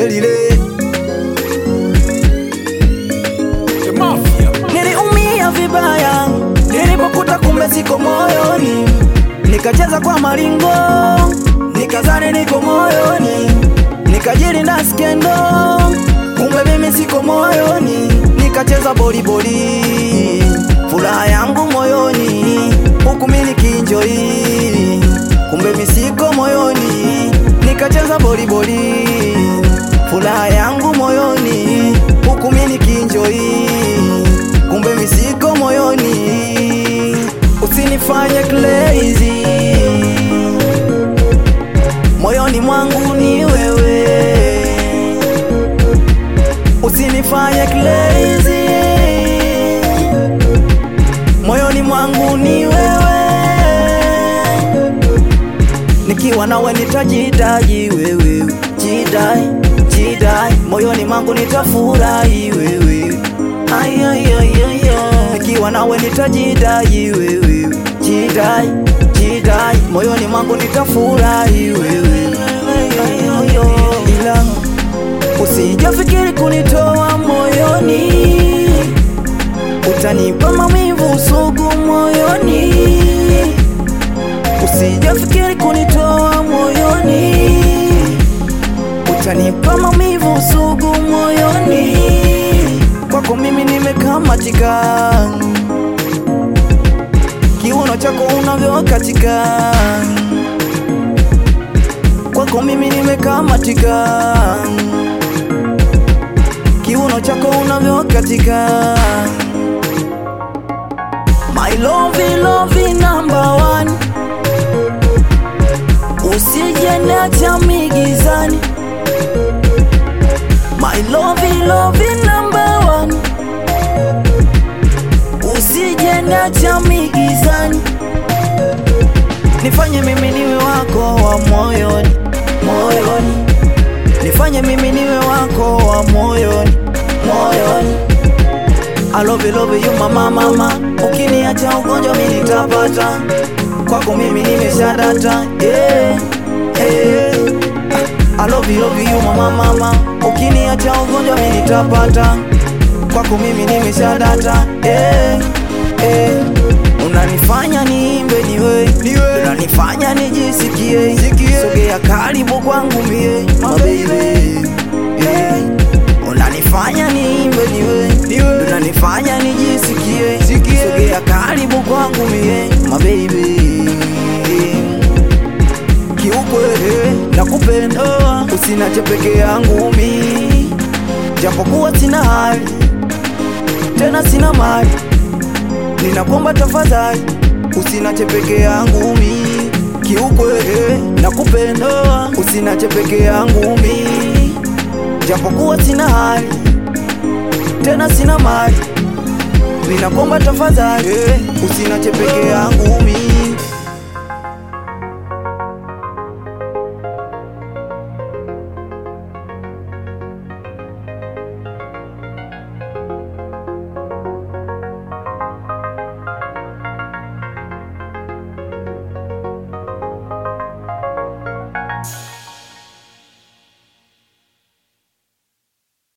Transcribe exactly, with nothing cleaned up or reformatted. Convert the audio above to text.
lile. Niliumia vibaya nilipokuta kumbe siko moyoni, nikacheza kwa maringo nikazani niko moyoni, nikajilinda skendo kumbe mimi siko moyoni, nikacheza boli boli furaha yangu moyoni huku mimi nikienjoy kumbe mimi siko moyoni, nikacheza boli boli furaha yangu moyoni huku mimi nikienjoy kumbe mimi siko moyoni. Usinifanye crazy, moyoni mwangu ni wewe. Usinifanye crazy, moyoni mwangu ni wewe. Nikiwa nawe nitajidai wewe, jidai, jidai, moyoni mwangu nitafurahi wewe. Ay ay ay ay, nikiwa nawe nitajidai wewe, jidai, jidai, moyoni mwangu nitafurahi wewe. Ay ay ay, ila usijafikiri kunitoa moyoni, utanipa maumivu sugu moyoni. Usijafikiri kunitoa moyoni, utanipa maumivu sugu moyoni. Kwako mimi nimekamatika, kiuno chako unavyokatika. Kwako mimi nimekamatika, kiuno chako unavyokatika. My lovey lovey number one, usije niacha migizani. My lovey lovey number one, usije niacha migizani. Nifanye mimi niwe wako wa moyoni, moyoni. Nifanye mimi niwe wako wa moyoni, moyoni. I love you, love you mama mama. Ukiniacha ugonjwa mimi nitapata, kwako mimi nimeshadata. Yeah, yeah. I love you, love you mama mama. Ukiniacha ugonjwa mimi nitapata, kwako mimi nimeshadata. Yeah, yeah. Unanifanya niimbe niwe, niwe. Unanifanya nijisikie, sikie. Sogea karibu kwangu mie, my baby. Yeah. Unanifanya niimbe niwe, niwe. Unanifanya nijisikie, sikie. Sogea karibu kwangu mie, my baby. Kiukweli nakupenda, usiniache peke yangu mimi, japokuwa sina hali tena sina mali. Ninakuomba tafadhali, usiniache peke yangu mimi. Kiukweli nakupenda, usiniache peke yangu mimi, japokuwa sina hali tena sina mali. Ninakuomba tafadhali, usiniache peke yangu mimi.